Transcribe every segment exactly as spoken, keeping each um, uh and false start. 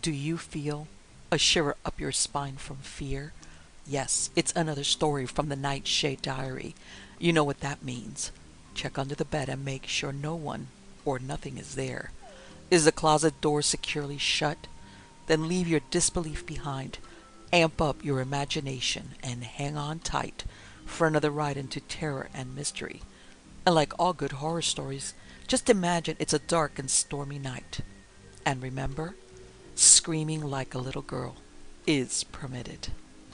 Do you feel a shiver up your spine from fear? Yes, it's another story from the Nightshade Diary. You know what that means. Check under the bed and make sure no one or nothing is there. Is the closet door securely shut? Then leave your disbelief behind. Amp up your imagination and hang on tight for another ride into terror and mystery. And like all good horror stories, just imagine it's a dark and stormy night. And remember, screaming like a little girl is permitted.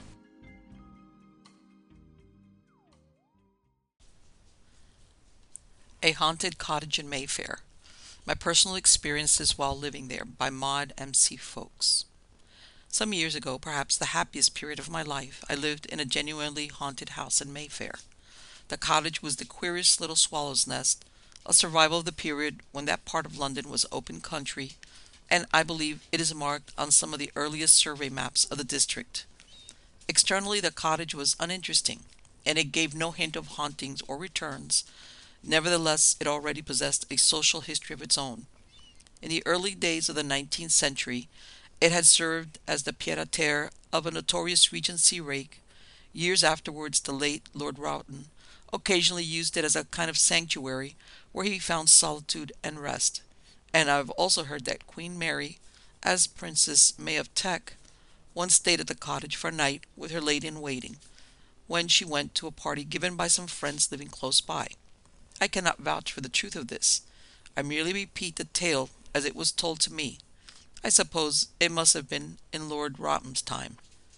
A Haunted Cottage in Mayfair. My Personal Experiences While Living There by Maud M C Folks. Some years ago, perhaps the happiest period of my life, I lived in a genuinely haunted house in Mayfair. The cottage was the queerest little swallow's nest, a survival of the period when that part of London was open country, and I believe it is marked on some of the earliest survey maps of the district. Externally, the cottage was uninteresting, and it gave no hint of hauntings or returns. Nevertheless, it already possessed a social history of its own. In the early days of the nineteenth century, it had served as the pied-à-terre of a notorious Regency rake. Years afterwards, the late Lord Roughton occasionally used it as a kind of sanctuary where he found solitude and rest. And I've also heard that Queen Mary, as Princess May of Teck, once stayed at the cottage for a night with her lady-in-waiting, when she went to a party given by some friends living close by. I cannot vouch for the truth of this. I merely repeat the tale as it was told to me. I suppose it must have been in Lord Roughton's time.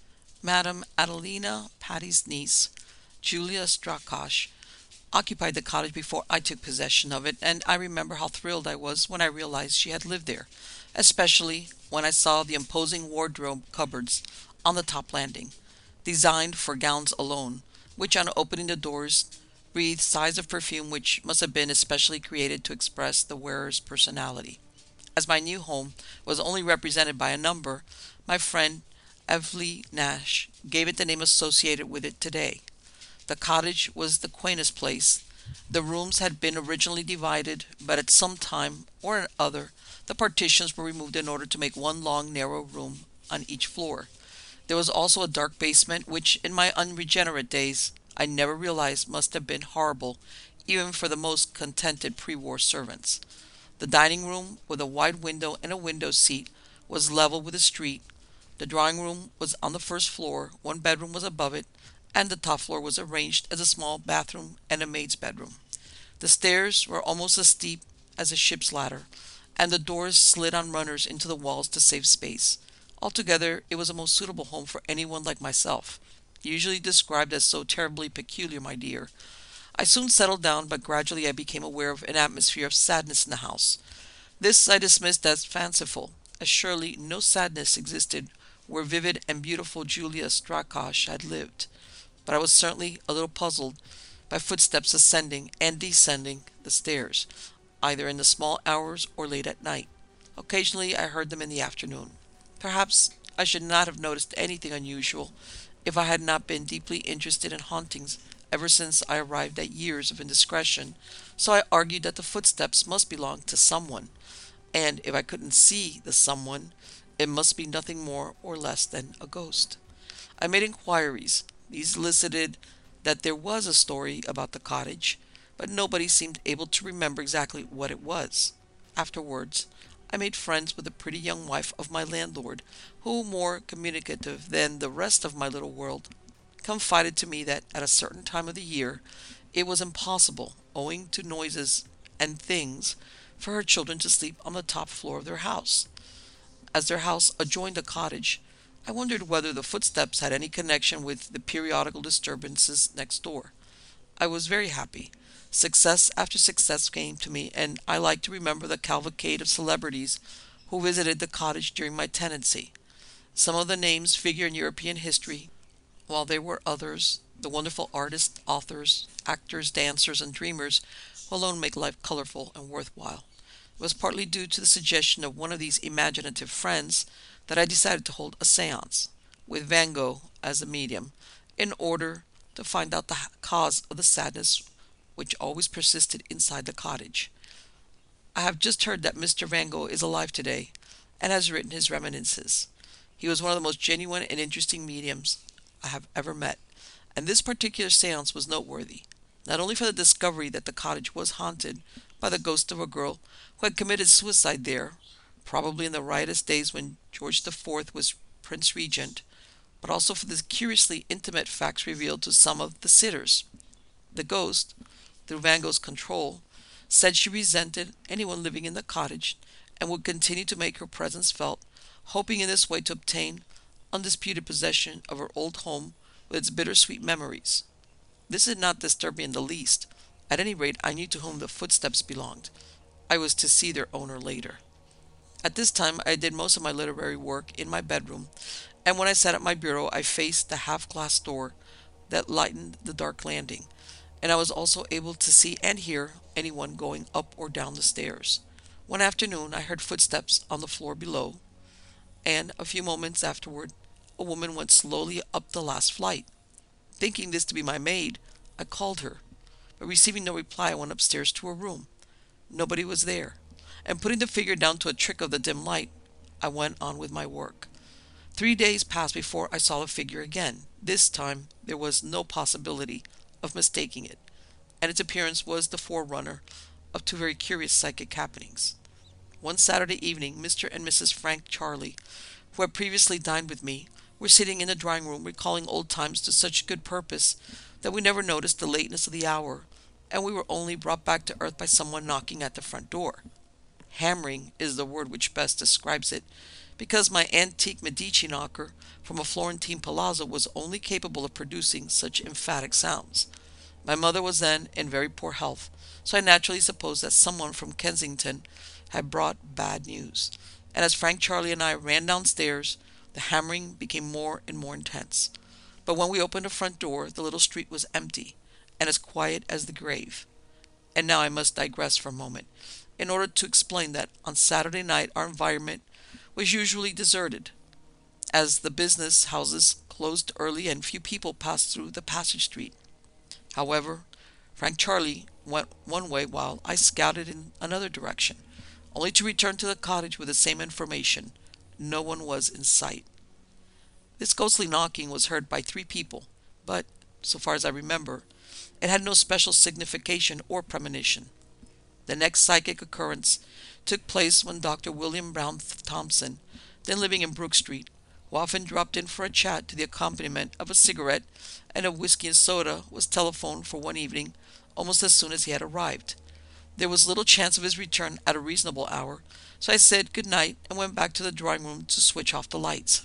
Madame Adelina Patty's niece, Julia Strakosch, occupied the cottage before I took possession of it, and I remember how thrilled I was when I realized she had lived there, especially when I saw the imposing wardrobe cupboards on the top landing, designed for gowns alone, which on opening the doors breathed sighs of perfume which must have been especially created to express the wearer's personality. As my new home was only represented by a number, my friend Evely Nash gave it the name associated with it today. The cottage was the quaintest place. The rooms had been originally divided, but at some time or other the partitions were removed in order to make one long narrow room on each floor. There was also a dark basement, which in my unregenerate days I never realized must have been horrible even for the most contented pre-war servants. The dining room, with a wide window and a window seat, was level with the street. The drawing room was on the first floor, one bedroom was above it, and the top floor was arranged as a small bathroom and a maid's bedroom. The stairs were almost as steep as a ship's ladder, and the doors slid on runners into the walls to save space. Altogether, it was a most suitable home for anyone like myself, usually described as so terribly peculiar, my dear. I soon settled down, but gradually I became aware of an atmosphere of sadness in the house. This I dismissed as fanciful, as surely no sadness existed where vivid and beautiful Julia Strakosch had lived. But I was certainly a little puzzled by footsteps ascending and descending the stairs, either in the small hours or late at night. Occasionally I heard them in the afternoon. Perhaps I should not have noticed anything unusual if I had not been deeply interested in hauntings ever since I arrived at years of indiscretion, so I argued that the footsteps must belong to someone, and if I couldn't see the someone, it must be nothing more or less than a ghost. I made inquiries. These elicited that there was a story about the cottage, but nobody seemed able to remember exactly what it was. Afterwards, I made friends with the pretty young wife of my landlord, who, more communicative than the rest of my little world, confided to me that at a certain time of the year it was impossible, owing to noises and things, for her children to sleep on the top floor of their house. As their house adjoined a cottage, I wondered whether the footsteps had any connection with the periodical disturbances next door. I was very happy. Success after success came to me, and I like to remember the cavalcade of celebrities who visited the cottage during my tenancy. Some of the names figure in European history, while there were others, the wonderful artists, authors, actors, dancers, and dreamers, who alone make life colorful and worthwhile. It was partly due to the suggestion of one of these imaginative friends that I decided to hold a séance, with Van Gogh as a medium, in order to find out the cause of the sadness which always persisted inside the cottage. I have just heard that Mister Van Gogh is alive today, and has written his reminiscences. He was one of the most genuine and interesting mediums I have ever met, and this particular seance was noteworthy, not only for the discovery that the cottage was haunted by the ghost of a girl who had committed suicide there, probably in the riotous days when George the Fourth was Prince Regent, but also for the curiously intimate facts revealed to some of the sitters. The ghost, through Van Gogh's control, said she resented anyone living in the cottage and would continue to make her presence felt, hoping in this way to obtain undisputed possession of her old home with its bittersweet memories. This did not disturb me in the least. At any rate, I knew to whom the footsteps belonged. I was to see their owner later. At this time, I did most of my literary work in my bedroom, and when I sat at my bureau, I faced the half-glass door that lightened the dark landing, and I was also able to see and hear anyone going up or down the stairs. One afternoon, I heard footsteps on the floor below, and a few moments afterward, a woman went slowly up the last flight. Thinking this to be my maid, I called her, but receiving no reply, I went upstairs to her room. Nobody was there, and putting the figure down to a trick of the dim light, I went on with my work. Three days passed before I saw the figure again. This time, there was no possibility of mistaking it, and its appearance was the forerunner of two very curious psychic happenings. One Saturday evening, Mister and Missus Frank Charlie, who had previously dined with me, were sitting in the drawing room recalling old times to such good purpose that we never noticed the lateness of the hour, and we were only brought back to earth by someone knocking at the front door. Hammering is the word which best describes it, because my antique Medici knocker from a Florentine palazzo was only capable of producing such emphatic sounds. My mother was then in very poor health, so I naturally supposed that someone from Kensington had brought bad news, and as Frank, Charlie, and I ran downstairs, the hammering became more and more intense. But when we opened the front door, the little street was empty, and as quiet as the grave. And now I must digress for a moment, in order to explain that on Saturday night our environment was usually deserted, as the business houses closed early and few people passed through the passage street. However, Frank Charlie went one way while I scouted in another direction, only to return to the cottage with the same information. No one was in sight. This ghostly knocking was heard by three people, but, so far as I remember, it had no special signification or premonition. The next psychic occurrence took place when Doctor William Brown Thompson, then living in Brook Street, who often dropped in for a chat to the accompaniment of a cigarette and a whiskey and soda, was telephoned for one evening almost as soon as he had arrived. There was little chance of his return at a reasonable hour, so I said good night and went back to the drawing room to switch off the lights.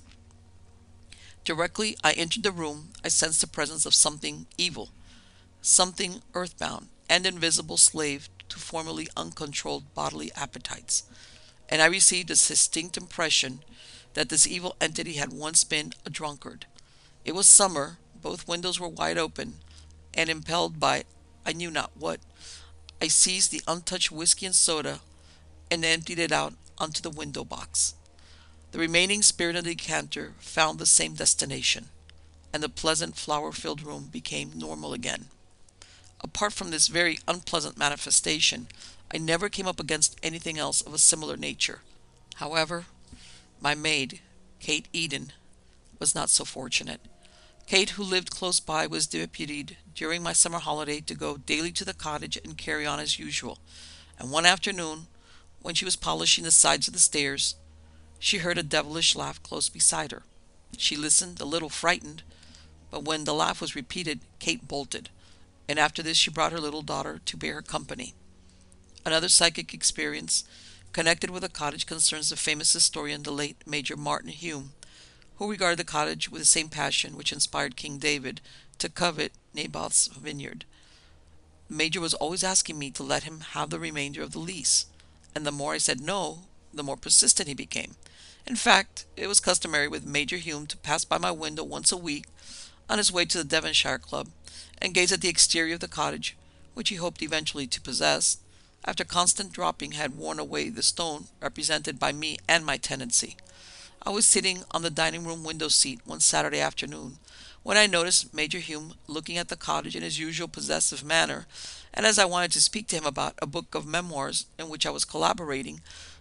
Directly I entered the room, I sensed the presence of something evil, something earthbound and invisible slave to formerly uncontrolled bodily appetites, and I received a distinct impression that this evil entity had once been a drunkard. It was summer, both windows were wide open, and impelled by I knew not what, I seized the untouched whiskey and soda and emptied it out onto the window box. The remaining spirit of the decanter found the same destination, and the pleasant flower-filled room became normal again. Apart from this very unpleasant manifestation, I never came up against anything else of a similar nature. However, my maid, Kate Eden, was not so fortunate. Kate, who lived close by, was deputed during my summer holiday to go daily to the cottage and carry on as usual, and one afternoon, when she was polishing the sides of the stairs, she heard a devilish laugh close beside her. She listened, a little frightened, but when the laugh was repeated, Kate bolted, and after this she brought her little daughter to bear her company. Another psychic experience connected with the cottage concerns the famous historian, the late Major Martin Hume, who regarded the cottage with the same passion which inspired King David to covet Naboth's vineyard. The Major was always asking me to let him have the remainder of the lease, and the more I said no, the more persistent he became. In fact, it was customary with Major Hume to pass by my window once a week on his way to the Devonshire Club and gaze at the exterior of the cottage, which he hoped eventually to possess, after constant dropping had worn away the stone represented by me and my tenancy. I was sitting on the dining room window seat one Saturday afternoon when I noticed Major Hume looking at the cottage in his usual possessive manner, and as I wanted to speak to him about a book of memoirs in which I was collaborating,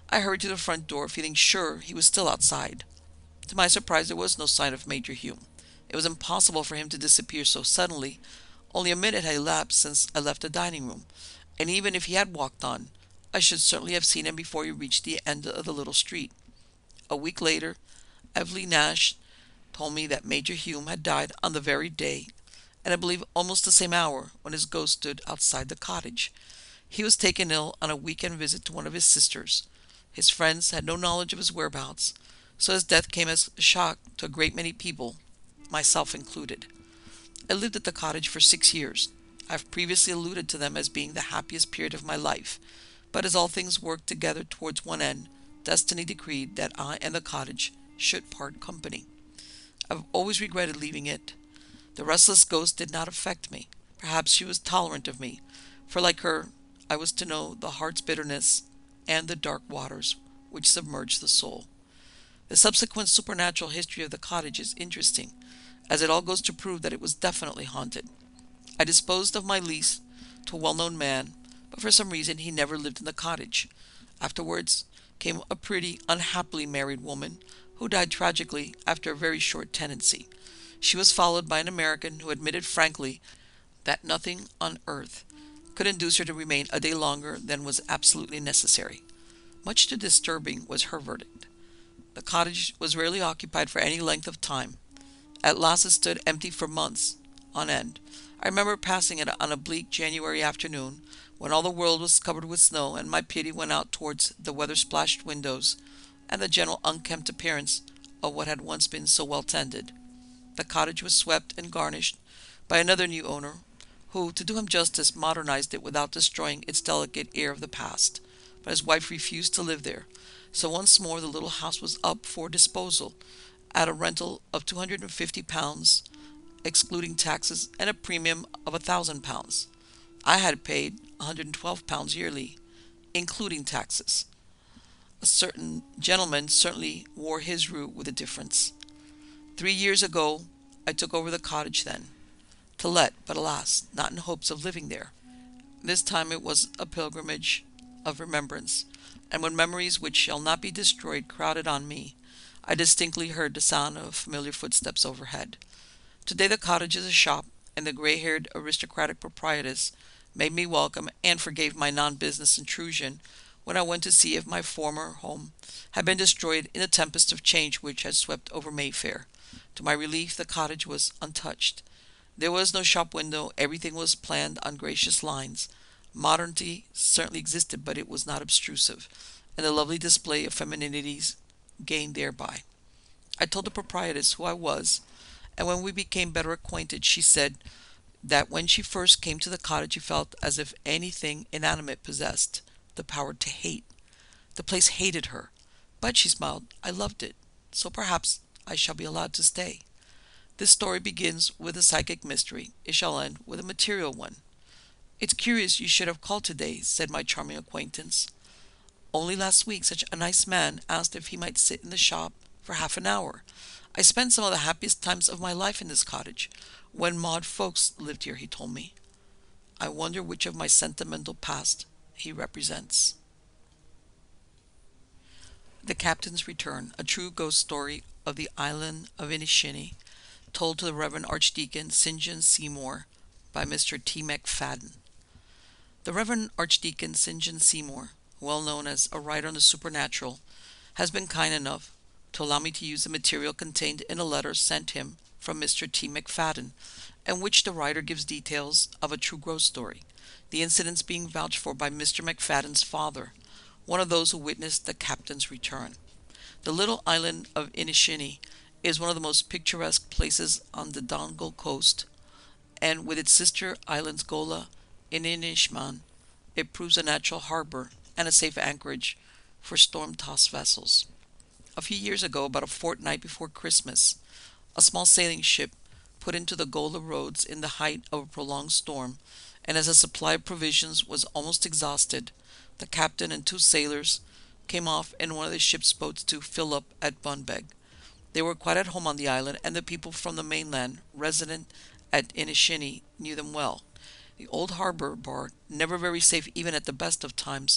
I hurried to the front door, feeling sure he was still outside. To my surprise, there was no sign of Major Hume. It was impossible for him to disappear so suddenly. Only a minute had elapsed since I left the dining room, and even if he had walked on, I should certainly have seen him before he reached the end of the little street. A week later, Evelyn Nash told me that Major Hume had died on the very day, and I believe almost the same hour, when his ghost stood outside the cottage. He was taken ill on a weekend visit to one of his sisters. His friends had no knowledge of his whereabouts, so his death came as a shock to a great many people, myself included. I lived at the cottage for six years. I've previously alluded to them as being the happiest period of my life, but as all things worked together towards one end, destiny decreed that I and the cottage should part company. I've always regretted leaving it. The restless ghost did not affect me. Perhaps she was tolerant of me, for like her, I was to know the heart's bitterness and the dark waters which submerge the soul. The subsequent supernatural history of the cottage is interesting, as it all goes to prove that it was definitely haunted. I disposed of my lease to a well-known man, but for some reason he never lived in the cottage. Afterwards came a pretty, unhappily married woman who died tragically after a very short tenancy. She was followed by an American who admitted frankly that nothing on earth could induce her to remain a day longer than was absolutely necessary. Much too disturbing was her verdict. The cottage was rarely occupied for any length of time. At last it stood empty for months on end. I remember passing it on a bleak January afternoon, when all the world was covered with snow, and my pity went out towards the weather-splashed windows and the general unkempt appearance of what had once been so well tended. The cottage was swept and garnished by another new owner, who, to do him justice, modernized it without destroying its delicate air of the past. But his wife refused to live there, so once more the little house was up for disposal, at a rental of two hundred and fifty pounds, excluding taxes, and a premium of a thousand pounds. I had paid one hundred and twelve pounds yearly, including taxes. A certain gentleman certainly wore his rue with a difference. Three years ago I took over the cottage then, to let, but alas, not in hopes of living there. This time it was a pilgrimage of remembrance, and when memories which shall not be destroyed crowded on me, I distinctly heard the sound of familiar footsteps overhead. Today the cottage is a shop, and the gray-haired aristocratic proprietress made me welcome and forgave my non-business intrusion when I went to see if my former home had been destroyed in the tempest of change which had swept over Mayfair. To my relief, the cottage was untouched. There was no shop window, everything was planned on gracious lines. Modernity certainly existed, but it was not obtrusive, and the lovely display of femininities gained thereby. I told the proprietress who I was, and when we became better acquainted, she said that when she first came to the cottage she felt as if anything inanimate possessed the power to hate. The place hated her, but, she smiled, I loved it, so perhaps I shall be allowed to stay. This story begins with a psychic mystery. It shall end with a material one. It's curious you should have called today, said my charming acquaintance. Only last week such a nice man asked if he might sit in the shop for half an hour. I spent some of the happiest times of my life in this cottage. When Maud Folks lived here, he told me. I wonder which of my sentimental past he represents. The Captain's Return, a true ghost story of the island of Inishinny, told to the Reverend Archdeacon Saint John Seymour by Mister T. McFadden. The Reverend Archdeacon Saint John Seymour, well known as a writer on the supernatural, has been kind enough to allow me to use the material contained in a letter sent him from Mister T. McFadden, in which the writer gives details of a true ghost story, the incidents being vouched for by Mister McFadden's father, one of those who witnessed the captain's return. The little island of Inishinny is one of the most picturesque places on the Donegal coast, and with its sister islands Gola and Inishmaan, it proves a natural harbor and a safe anchorage for storm-tossed vessels. A few years ago, about a fortnight before Christmas, a small sailing ship put into the Gola roads in the height of a prolonged storm, and as the supply of provisions was almost exhausted, the captain and two sailors came off in one of the ship's boats to fill up at Bunbeg. They were quite at home on the island, and the people from the mainland, resident at Inishinny, knew them well. The old harbor bar, never very safe even at the best of times,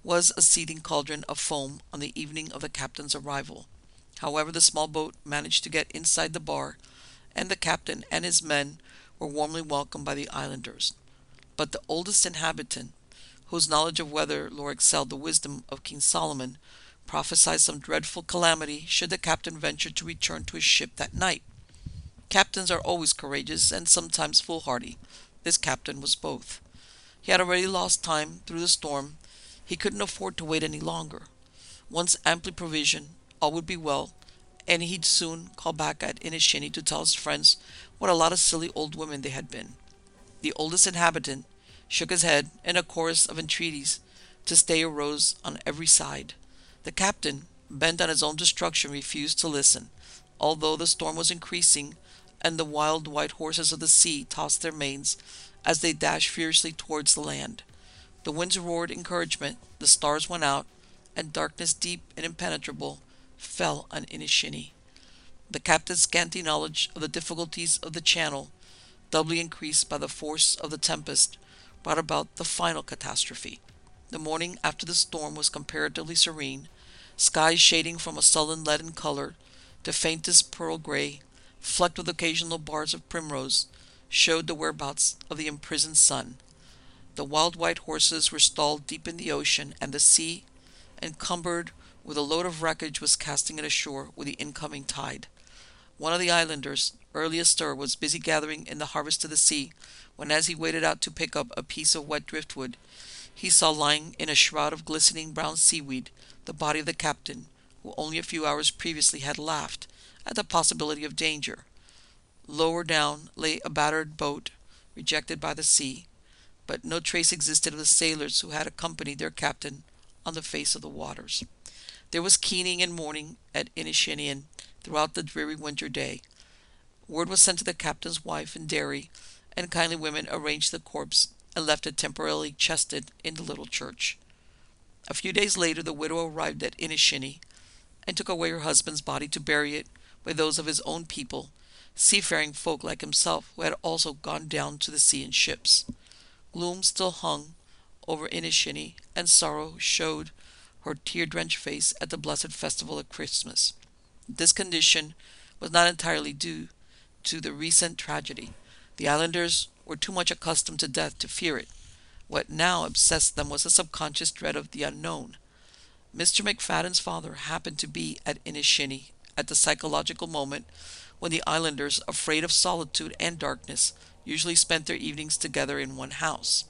was a seething cauldron of foam on the evening of the captain's arrival. However, the small boat managed to get inside the bar, and the captain and his men were warmly welcomed by the islanders. But the oldest inhabitant, whose knowledge of weather lore excelled the wisdom of King Solomon, prophesied some dreadful calamity should the captain venture to return to his ship that night. Captains are always courageous and sometimes foolhardy. This captain was both. He had already lost time through the storm. He couldn't afford to wait any longer. Once amply provisioned, all would be well, and he'd soon call back at Inishinny to tell his friends what a lot of silly old women they had been. The oldest inhabitant shook his head, and a chorus of entreaties to stay arose on every side. The captain, bent on his own destruction, refused to listen, although the storm was increasing, and the wild white horses of the sea tossed their manes as they dashed furiously towards the land. The winds roared encouragement, the stars went out, and darkness deep and impenetrable fell on Inishinny. The captain's scanty knowledge of the difficulties of the channel, doubly increased by the force of the tempest, brought about the final catastrophe. The morning after the storm was comparatively serene, skies shading from a sullen leaden color to faintest pearl gray, flecked with occasional bars of primrose, showed the whereabouts of the imprisoned sun. The wild white horses were stalled deep in the ocean, and the sea, encumbered with a load of wreckage, was casting it ashore with the incoming tide. One of the islanders, early astir, was busy gathering in the harvest of the sea, when as he waded out to pick up a piece of wet driftwood, he saw lying in a shroud of glistening brown seaweed the body of the captain, who only a few hours previously had laughed at the possibility of danger. Lower down lay a battered boat, rejected by the sea, but no trace existed of the sailors who had accompanied their captain on the face of the waters. There was keening and mourning at Inishinny throughout the dreary winter day. Word was sent to the captain's wife in Derry, and kindly women arranged the corpse and left it temporarily chested in the little church. A few days later the widow arrived at Inishinny, and took away her husband's body to bury it with those of his own people, seafaring folk like himself, who had also gone down to the sea in ships. Gloom still hung over Inishinny, and sorrow showed her tear-drenched face at the blessed festival of Christmas. This condition was not entirely due to the recent tragedy. The islanders were too much accustomed to death to fear it. What now obsessed them was a subconscious dread of the unknown. Mister McFadden's father happened to be at Inishinny at the psychological moment when the islanders, afraid of solitude and darkness, usually spent their evenings together in one house.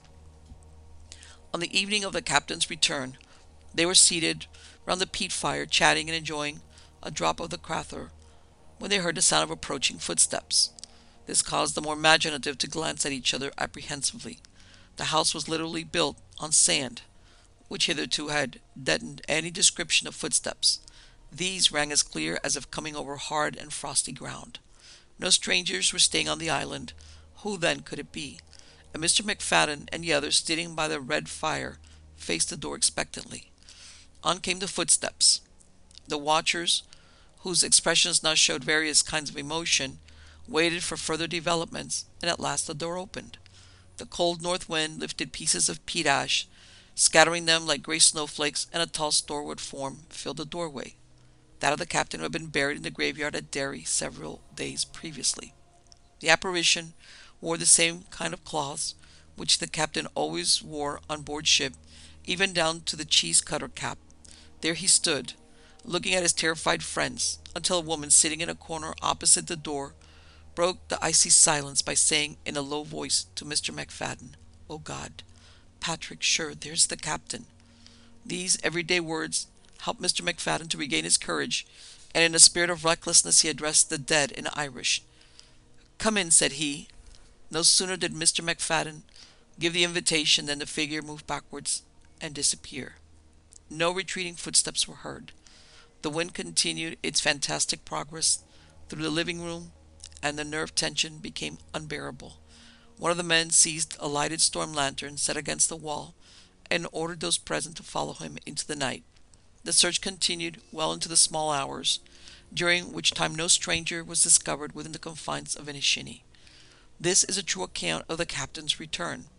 On the evening of the captain's return, they were seated round the peat fire, chatting and enjoying a drop of the Crather, when they heard the sound of approaching footsteps. This caused the more imaginative to glance at each other apprehensively. The house was literally built on sand, which hitherto had deadened any description of footsteps. These rang as clear as if coming over hard and frosty ground. No strangers were staying on the island. Who then could it be? And Mister McFadden and the others, sitting by the red fire, faced the door expectantly. On came the footsteps. The watchers, whose expressions now showed various kinds of emotion, waited for further developments, and at last the door opened. The cold north wind lifted pieces of peat ash, scattering them like grey snowflakes, and a tall stalwart form filled the doorway, that of the captain who had been buried in the graveyard at Derry several days previously. The apparition wore the same kind of cloths which the captain always wore on board ship, even down to the cheese-cutter cap. There he stood, looking at his terrified friends, until a woman sitting in a corner opposite the door broke the icy silence by saying in a low voice to Mister McFadden, "Oh God, Patrick, sure, there's the captain." These everyday words helped Mister McFadden to regain his courage, and in a spirit of recklessness he addressed the dead in Irish. "Come in," said he. No sooner did Mister McFadden give the invitation than the figure moved backwards and disappeared. No retreating footsteps were heard. The wind continued its fantastic progress through the living room, and the nerve tension became unbearable. One of the men seized a lighted storm lantern set against the wall and ordered those present to follow him into the night. The search continued well into the small hours, during which time no stranger was discovered within the confines of Inishinny. This is a true account of the captain's return.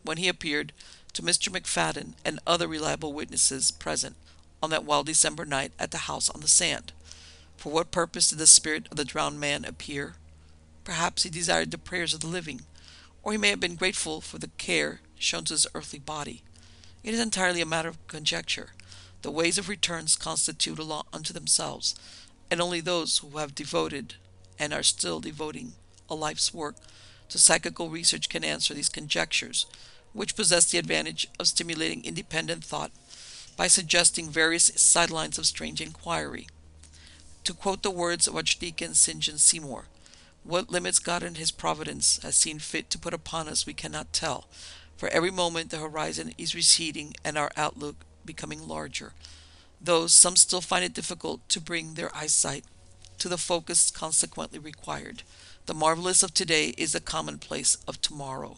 when he appeared to Mister McFadden and other reliable witnesses present on that wild December night at the house on the sand. For what purpose did the spirit of the drowned man appear? Perhaps he desired the prayers of the living, or he may have been grateful for the care shown to his earthly body. It is entirely a matter of conjecture. The ways of returns constitute a law unto themselves, and only those who have devoted, and are still devoting, a life's work to psychical research can answer these conjectures, which possess the advantage of stimulating independent thought by suggesting various sidelines of strange inquiry. To quote the words of Archdeacon Saint John Seymour, what limits God in his providence has seen fit to put upon us we cannot tell, for every moment the horizon is receding and our outlook becoming larger, though some still find it difficult to bring their eyesight to the focus consequently required. The marvelous of today is the commonplace of tomorrow.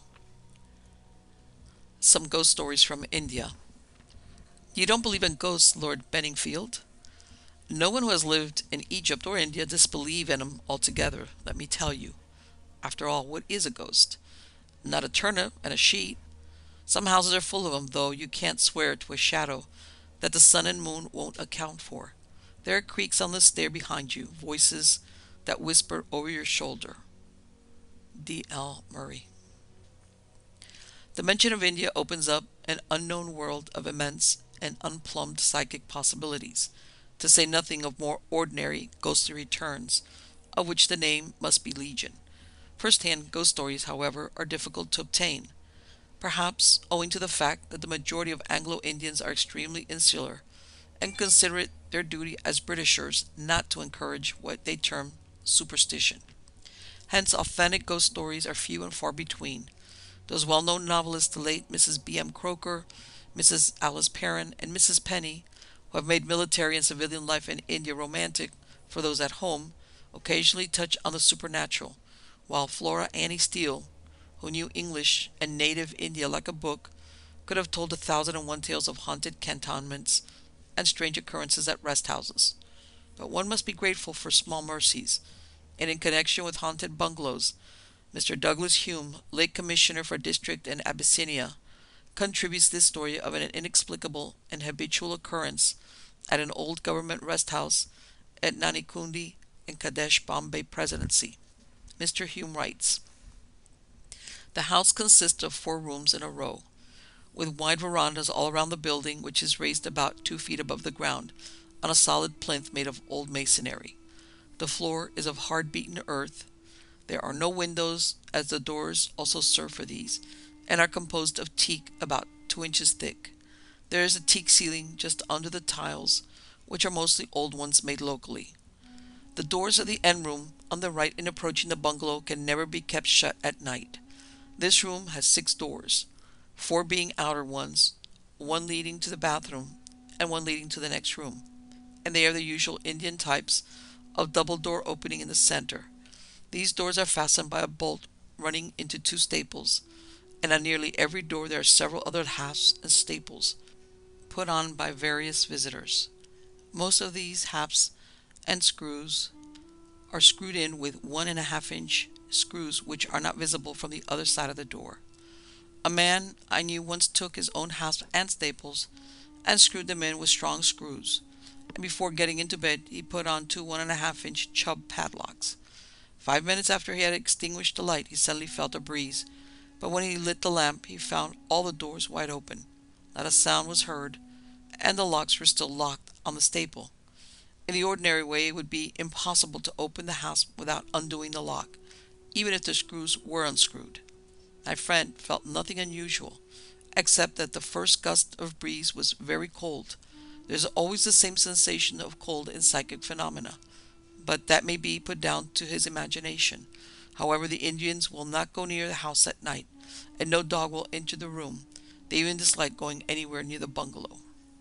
Some ghost stories from India. You don't believe in ghosts, Lord Benningfield? No one who has lived in Egypt or India disbelieves in them altogether, let me tell you. After all, what is a ghost? Not a turnip and a sheet. Some houses are full of them, though you can't swear to a shadow that the sun and moon won't account for. There are creaks on the stair behind you, voices that whisper over your shoulder. D L Murray. The mention of India opens up an unknown world of immense and unplumbed psychic possibilities, to say nothing of more ordinary ghostly returns, of which the name must be legion. First-hand ghost stories, however, are difficult to obtain, perhaps owing to the fact that the majority of Anglo-Indians are extremely insular, and consider it their duty as Britishers not to encourage what they term superstition. Hence, authentic ghost stories are few and far between. Those well-known novelists, the late Missus B M Croker, Missus Alice Perrin, and Missus Penny, who have made military and civilian life in India romantic for those at home, occasionally touch on the supernatural, while Flora Annie Steele, who knew English and native India like a book, could have told a thousand and one tales of haunted cantonments and strange occurrences at rest houses. But one must be grateful for small mercies, and in connection with haunted bungalows, Mister Douglas Hume, late Commissioner for District in Abyssinia, contributes this story of an inexplicable and habitual occurrence at an old government rest house at Nanikundi in Kadesh, Bombay Presidency. Mister Hume writes, "The house consists of four rooms in a row, with wide verandas all around the building, which is raised about two feet above the ground on a solid plinth made of old masonry. The floor is of hard-beaten earth. There are no windows, as the doors also serve for these, and are composed of teak about two inches thick. There is a teak ceiling just under the tiles, which are mostly old ones made locally. The doors of the end room on the right in approaching the bungalow can never be kept shut at night. This room has six doors, four being outer ones, one leading to the bathroom, and one leading to the next room, and they are the usual Indian types of double door opening in the center. These doors are fastened by a bolt running into two staples, and on nearly every door there are several other hasps and staples, put on by various visitors. Most of these hasps and screws are screwed in with one and a half inch screws which are not visible from the other side of the door. A man I knew once took his own hasps and staples and screwed them in with strong screws, and before getting into bed he put on two one and a half inch Chubb padlocks. Five minutes after he had extinguished the light, he suddenly felt a breeze, but when he lit the lamp, he found all the doors wide open. Not a sound was heard, and the locks were still locked on the staple. In the ordinary way, it would be impossible to open the house without undoing the lock, even if the screws were unscrewed. My friend felt nothing unusual, except that the first gust of breeze was very cold. There's always the same sensation of cold in psychic phenomena, but that may be put down to his imagination. However, the Indians will not go near the house at night, and no dog will enter the room. They even dislike going anywhere near the bungalow."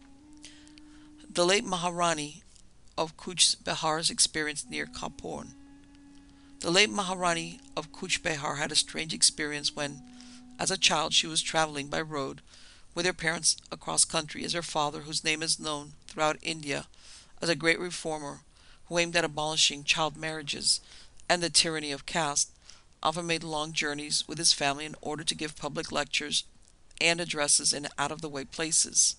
The late Maharani of Cooch Behar's experience near Kaporn. The late Maharani of Cooch Behar had a strange experience when, as a child, she was traveling by road with her parents across country, as her father, whose name is known throughout India as a great reformer who aimed at abolishing child marriages and the tyranny of caste, often made long journeys with his family in order to give public lectures and addresses in out-of-the-way places.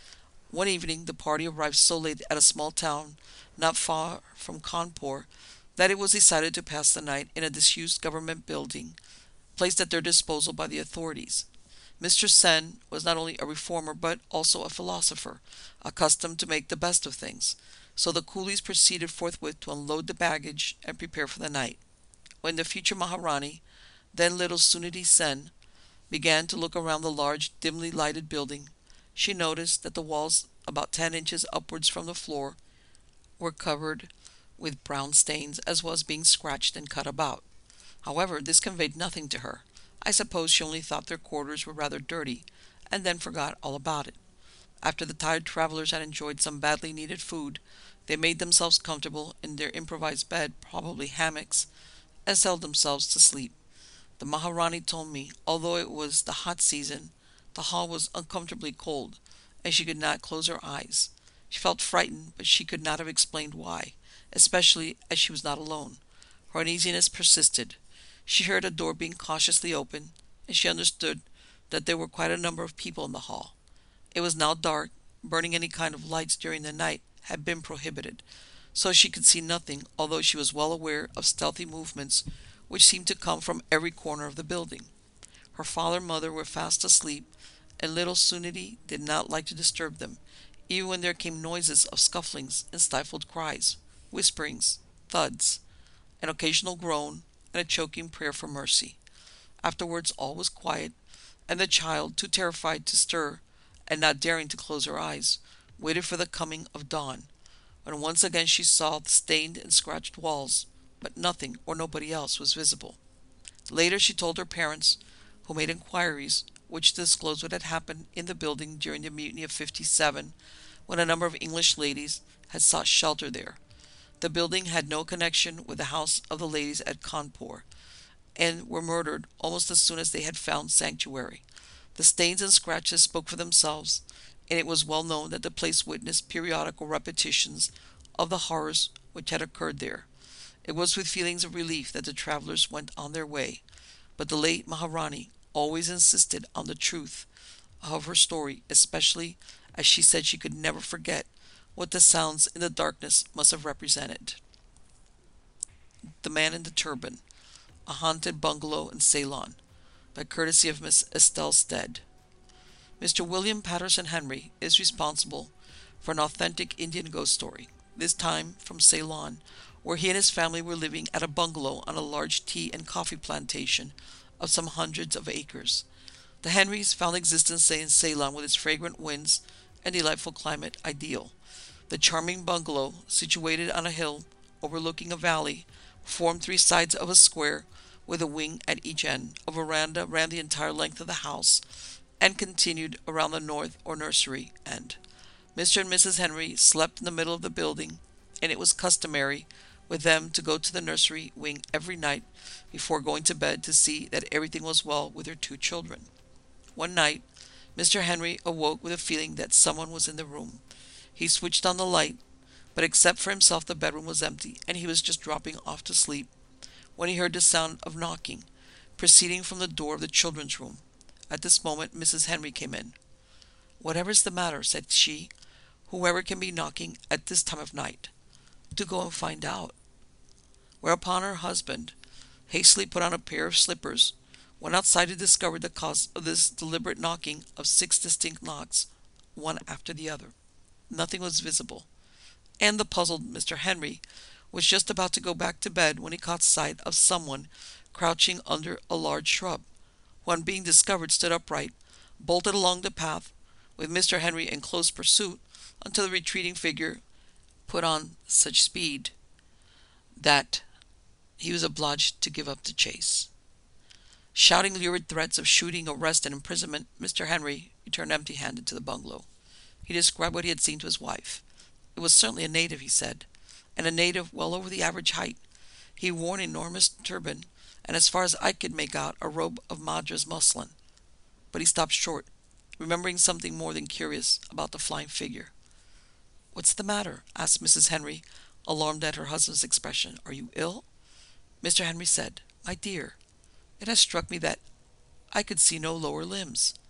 One evening the party arrived so late at a small town not far from Kanpur that it was decided to pass the night in a disused government building placed at their disposal by the authorities. Mister Sen was not only a reformer but also a philosopher, accustomed to make the best of things, so the coolies proceeded forthwith to unload the baggage and prepare for the night. When the future Maharani, then little Suniti Sen, began to look around the large, dimly lighted building, she noticed that the walls, about ten inches upwards from the floor, were covered with brown stains, as well as being scratched and cut about. However, this conveyed nothing to her. I suppose she only thought their quarters were rather dirty, and then forgot all about it. After the tired travelers had enjoyed some badly needed food, they made themselves comfortable in their improvised bed, probably hammocks, and settled themselves to sleep. The Maharani told me, although it was the hot season, the hall was uncomfortably cold, and she could not close her eyes. She felt frightened, but she could not have explained why, especially as she was not alone. Her uneasiness persisted. She heard a door being cautiously opened, and she understood that there were quite a number of people in the hall. It was now dark. Burning any kind of lights during the night had been prohibited, so she could see nothing, although she was well aware of stealthy movements which seemed to come from every corner of the building. Her father and mother were fast asleep, and little Suniti did not like to disturb them, even when there came noises of scufflings and stifled cries, whisperings, thuds, an occasional groan, and a choking prayer for mercy. Afterwards all was quiet, and the child, too terrified to stir, and not daring to close her eyes, waited for the coming of dawn, when once again she saw the stained and scratched walls, but nothing or nobody else was visible. Later she told her parents, who made inquiries, which disclosed what had happened in the building during the mutiny of fifty-seven, when a number of English ladies had sought shelter there. The building had no connection with the house of the ladies at Kanpur, and were murdered almost as soon as they had found sanctuary. The stains and scratches spoke for themselves, and it was well known that the place witnessed periodical repetitions of the horrors which had occurred there. It was with feelings of relief that the travelers went on their way, but the late Maharani always insisted on the truth of her story, especially as she said she could never forget what the sounds in the darkness must have represented. The Man in the Turban, a Haunted Bungalow in Ceylon, by courtesy of Miss Estelle Stead. Mister William Patterson Henry is responsible for an authentic Indian ghost story, this time from Ceylon, where he and his family were living at a bungalow on a large tea and coffee plantation of some hundreds of acres. The Henrys found existence in Ceylon, with its fragrant winds and delightful climate, ideal. The charming bungalow, situated on a hill overlooking a valley, formed three sides of a square with a wing at each end. A veranda ran the entire length of the house and continued around the north or nursery end. Mister and Missus Henry slept in the middle of the building, and it was customary with them to go to the nursery wing every night before going to bed to see that everything was well with their two children. One night, Mister Henry awoke with a feeling that someone was in the room. He switched on the light, but except for himself the bedroom was empty, and he was just dropping off to sleep when he heard the sound of knocking, proceeding from the door of the children's room. At this moment Missus Henry came in. "Whatever is the matter?" said she. "Whoever can be knocking at this time of night? Do go and find out." Whereupon her husband hastily put on a pair of slippers, went outside to discover the cause of this deliberate knocking of six distinct knocks, one after the other. Nothing was visible, and the puzzled Mister Henry was just about to go back to bed when he caught sight of someone crouching under a large shrub, who, on being discovered, stood upright, bolted along the path, with Mister Henry in close pursuit, until the retreating figure put on such speed that he was obliged to give up the chase. Shouting lurid threats of shooting, arrest, and imprisonment, Mister Henry returned empty-handed to the bungalow. He described what he had seen to his wife. It was certainly a native, he said, and a native well over the average height. He wore an enormous turban, and as far as I could make out, a robe of Madras muslin. But he stopped short, remembering something more than curious about the flying figure. "What's the matter?" asked Missus Henry, alarmed at her husband's expression. "Are you ill?" Mister Henry said, "My dear, it has struck me that I could see no lower limbs,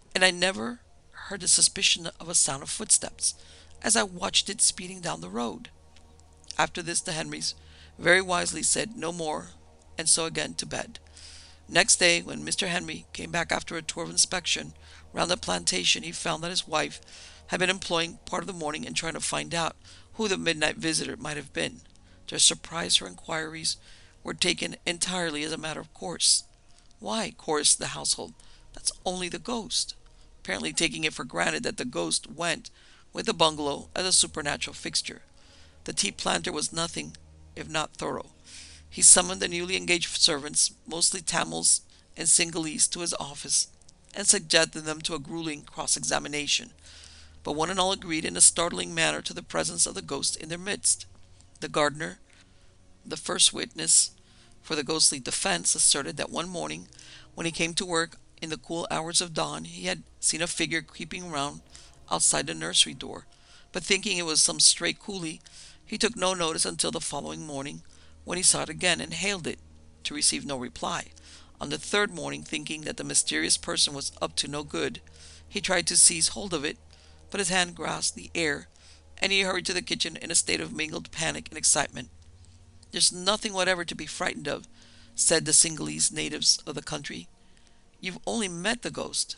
and I never heard the suspicion of a sound of footsteps as I watched it speeding down the road. After this the Henrys very wisely said no more, and so again to bed. Next day, when Mister Henry came back after a tour of inspection round the plantation, he found that his wife had been employing part of the morning in trying to find out who the midnight visitor might have been. To her surprise, her inquiries were taken entirely as a matter of course. Why, chorused the household, that's only the ghost, apparently taking it for granted that the ghost went with the bungalow as a supernatural fixture. The tea planter was nothing if not thorough. He summoned the newly engaged servants, mostly Tamils and Sinhalese, to his office and subjected them to a grueling cross-examination, but one and all agreed in a startling manner to the presence of the ghost in their midst. The gardener, the first witness for the ghostly defense, asserted that one morning, when he came to work in the cool hours of dawn, he had seen a figure creeping round outside the nursery door, but thinking it was some stray coolie, he took no notice until the following morning, when he saw it again and hailed it, to receive no reply. On the third morning, thinking that the mysterious person was up to no good, he tried to seize hold of it, but his hand grasped the air, and he hurried to the kitchen in a state of mingled panic and excitement. "There's nothing whatever to be frightened of," said the Sinhalese natives of the country. "You've only met the ghost."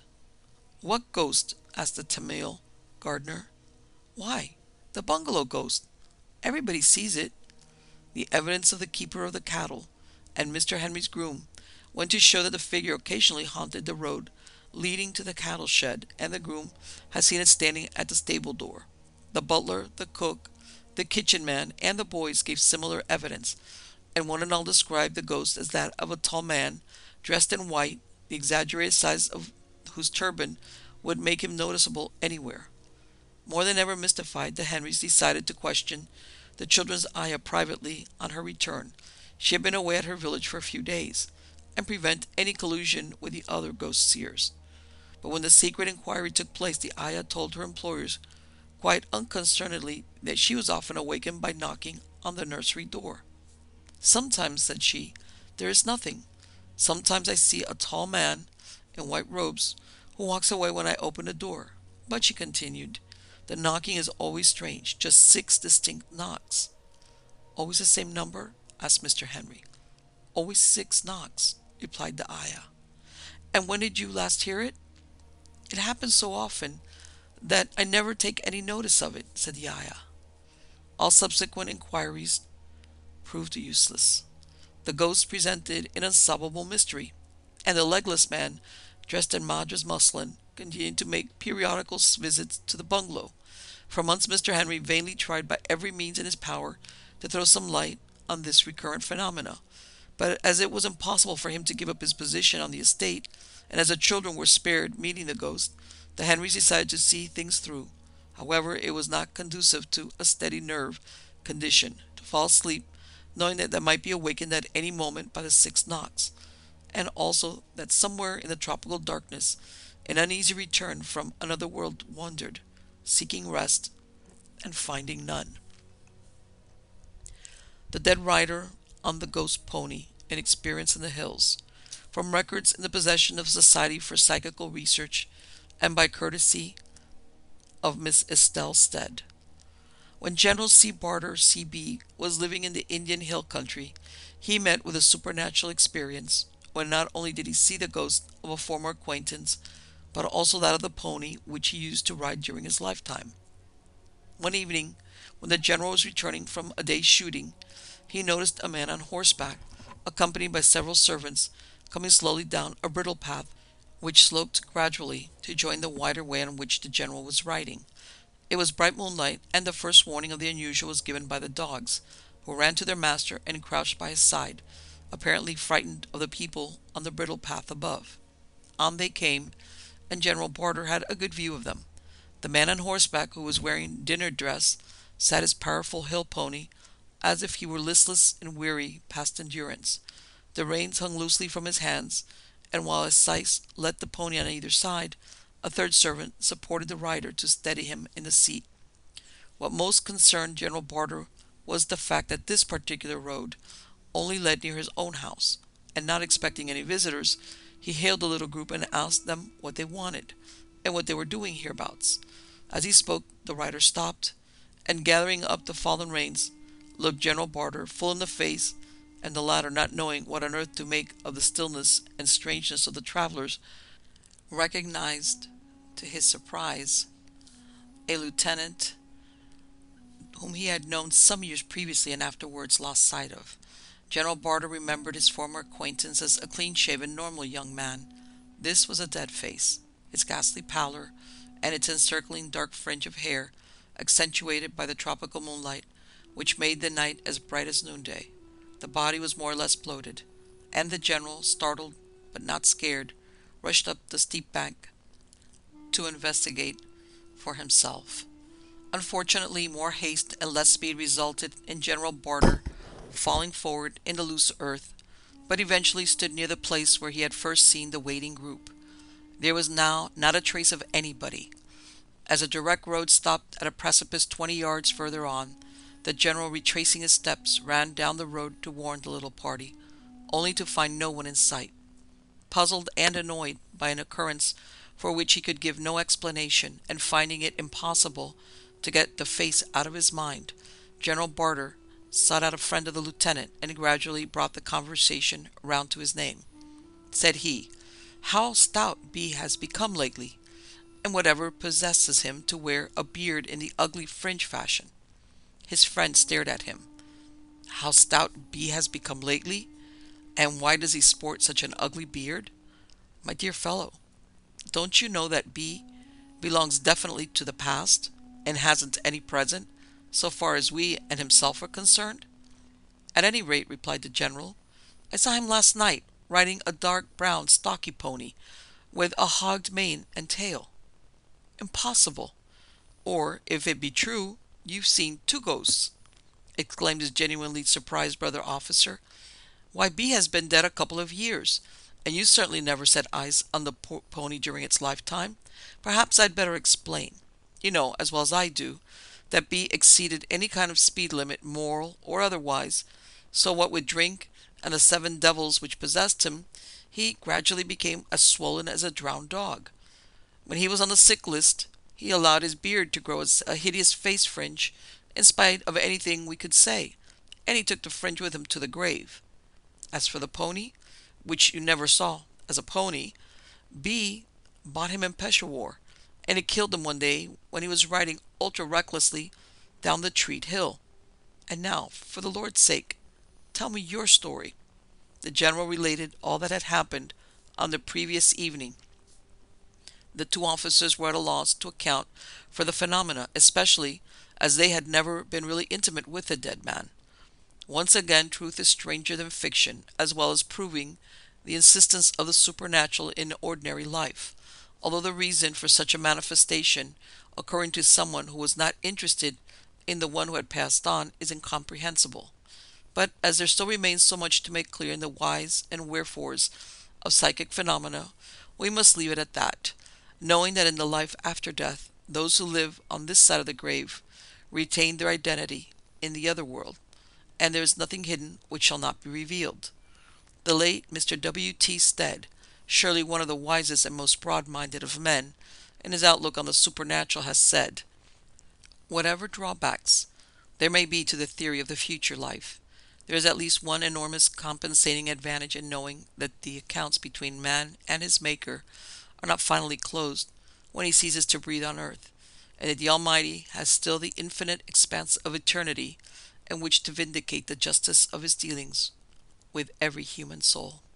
"What ghost?" asked the Tamil gardener. "Why, the bungalow ghost. Everybody sees it." The evidence of the keeper of the cattle and Mister Henry's groom went to show that the figure occasionally haunted the road leading to the cattle shed, and the groom had seen it standing at the stable door. The butler, the cook, the kitchen man, and the boys gave similar evidence, and one and all described the ghost as that of a tall man, dressed in white, the exaggerated size of whose turban would make him noticeable anywhere. More than ever mystified, the Henrys decided to question the children's ayah privately on her return. She had been away at her village for a few days, and prevent any collusion with the other ghost seers. But when the secret inquiry took place, the ayah told her employers quite unconcernedly that she was often awakened by knocking on the nursery door. "Sometimes," said she, "there is nothing. Sometimes I see a tall man in white robes who walks away when I open the door. But," she continued, "the knocking is always strange, just six distinct knocks." "Always the same number?" asked Mister Henry. "Always six knocks," replied the ayah. "And when did you last hear it?" "It happens so often that I never take any notice of it," said the ayah. All subsequent inquiries proved useless. The ghost presented an unsolvable mystery, and the legless man, dressed in Madras muslin, continued to make periodical visits to the bungalow. For months Mister Henry vainly tried by every means in his power to throw some light on this recurrent phenomena, but as it was impossible for him to give up his position on the estate, and as the children were spared meeting the ghost, the Henrys decided to see things through. However, it was not conducive to a steady nerve condition to fall asleep knowing that they might be awakened at any moment by the six knocks, and also that somewhere in the tropical darkness an uneasy return from another world wandered, seeking rest and finding none. The dead rider on the ghost pony, an experience in the hills, from records in the possession of Society for Psychical Research, and by courtesy of Miss Estelle Stead. When General C. Barter, C B, was living in the Indian hill country, he met with a supernatural experience when not only did he see the ghost of a former acquaintance, but also that of the pony which he used to ride during his lifetime. One evening, when the general was returning from a day's shooting, he noticed a man on horseback, accompanied by several servants, coming slowly down a bridle path which sloped gradually to join the wider way on which the general was riding. It was bright moonlight, and the first warning of the unusual was given by the dogs, who ran to their master and crouched by his side, apparently frightened of the people on the bridle path above. On they came, and General Barter had a good view of them. The man on horseback, who was wearing dinner dress, sat his powerful hill pony as if he were listless and weary past endurance. The reins hung loosely from his hands, and while his Sykes led the pony on either side, a third servant supported the rider to steady him in the seat. What most concerned General Barter was the fact that this particular road only led near his own house, and not expecting any visitors, he hailed the little group and asked them what they wanted. and what they were doing hereabouts. As he spoke, the rider stopped, and gathering up the fallen reins, looked General Barter full in the face, and the latter, not knowing what on earth to make of the stillness and strangeness of the travelers, recognized, to his surprise, a lieutenant whom he had known some years previously and afterwards lost sight of. General Barter remembered his former acquaintance as a clean-shaven, normal young man. This was a dead face, its ghastly pallor, and its encircling dark fringe of hair, accentuated by the tropical moonlight, which made the night as bright as noonday. The body was more or less bloated, and the general, startled but not scared, rushed up the steep bank to investigate for himself. Unfortunately, more haste and less speed resulted in General Barter falling forward in the loose earth, but eventually stood near the place where he had first seen the waiting group. There was now not a trace of anybody. As a direct road stopped at a precipice twenty yards further on, the general, retracing his steps, ran down the road to warn the little party, only to find no one in sight. Puzzled and annoyed by an occurrence for which he could give no explanation, and finding it impossible to get the face out of his mind, General Barter sought out a friend of the lieutenant and gradually brought the conversation round to his name. Said he, "How stout B has become lately, and whatever possesses him to wear a beard in the ugly fringe fashion?" His friend stared at him. "How stout B has become lately? And why does he sport such an ugly beard? My dear fellow, don't you know that B belongs definitely to the past, and hasn't any present, so far as we and himself are concerned?" "At any rate," replied the general, "I saw him last night, riding a dark brown stocky pony, with a hogged mane and tail." "Impossible! Or, if it be true, you've seen two ghosts," exclaimed his genuinely surprised brother officer. "Why, B has been dead a couple of years, and you certainly never set eyes on the poor pony during its lifetime. Perhaps I'd better explain. You know, as well as I do, that B exceeded any kind of speed limit, moral or otherwise, so what with drink and the seven devils which possessed him, he gradually became as swollen as a drowned dog. When he was on the sick list, he allowed his beard to grow as a hideous face fringe, in spite of anything we could say, and he took the fringe with him to the grave. As for the pony, which you never saw as a pony, B bought him in Peshawar, and it killed him one day when he was riding ultra-recklessly down the Treat Hill. And now, for the Lord's sake, tell me your story." The general related all that had happened on the previous evening. The two officers were at a loss to account for the phenomena, especially as they had never been really intimate with the dead man. Once again, truth is stranger than fiction, as well as proving the insistence of the supernatural in ordinary life, although the reason for such a manifestation, occurring to someone who was not interested in the one who had passed on, is incomprehensible. But as there still remains so much to make clear in the whys and wherefores of psychic phenomena, we must leave it at that, knowing that in the life after death, those who live on this side of the grave retain their identity in the other world, and there is nothing hidden which shall not be revealed. The late Mister W. T. Stead, surely one of the wisest and most broad-minded of men, in his outlook on the supernatural, has said, "Whatever drawbacks there may be to the theory of the future life, there is at least one enormous compensating advantage in knowing that the accounts between man and his Maker are not finally closed when he ceases to breathe on earth, and that the Almighty has still the infinite expanse of eternity in which to vindicate the justice of his dealings with every human soul."